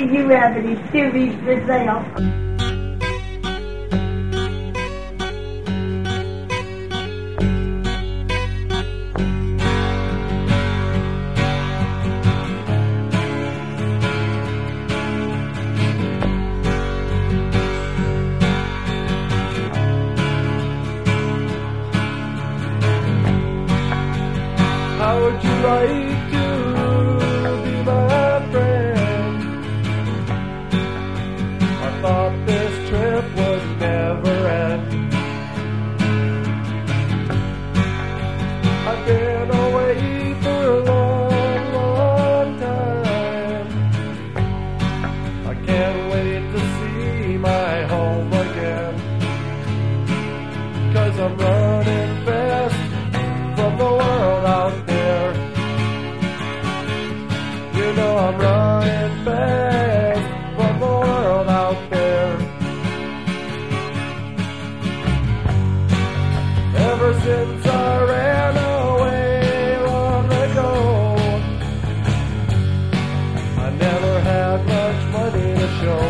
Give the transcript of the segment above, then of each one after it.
do you have any civvies for sale? How would you like to be my friend? I thought this trip would never end. I've been away for a long, long time. I can't wait to see my home again. 'Cause I'm running fast from the world out there. You know I'm running fast from the world out there. Ever since I ran away long ago, I never had much money to show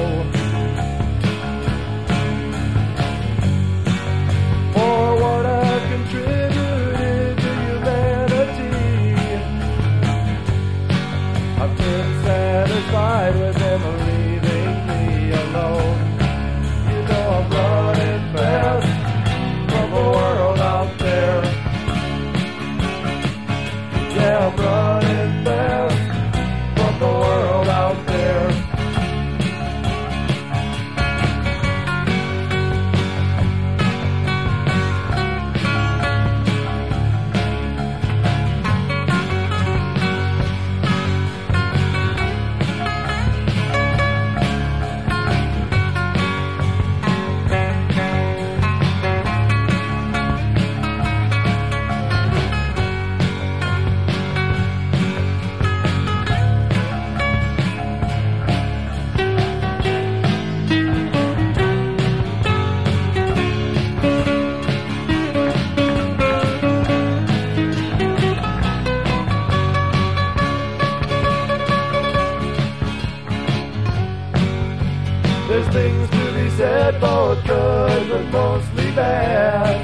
for what I've contributed to humanity. I've been satisfied with them leaving me alone. You know I'm running fast from the world out there. Yeah, I'm running fast from the world out there. There's things to be said, both good but mostly bad.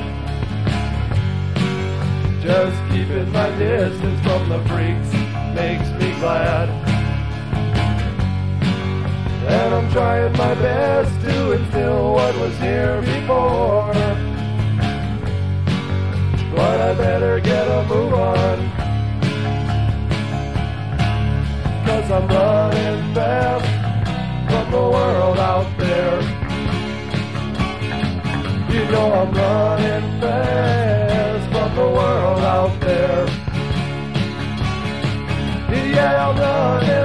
Just keeping my distance from the freaks makes me glad. And I'm trying my best to instill what was here before. But I better get a move on, 'cause I'm running fast from the world out there. You know I'm running fast from the world out there. Yeah, I'm running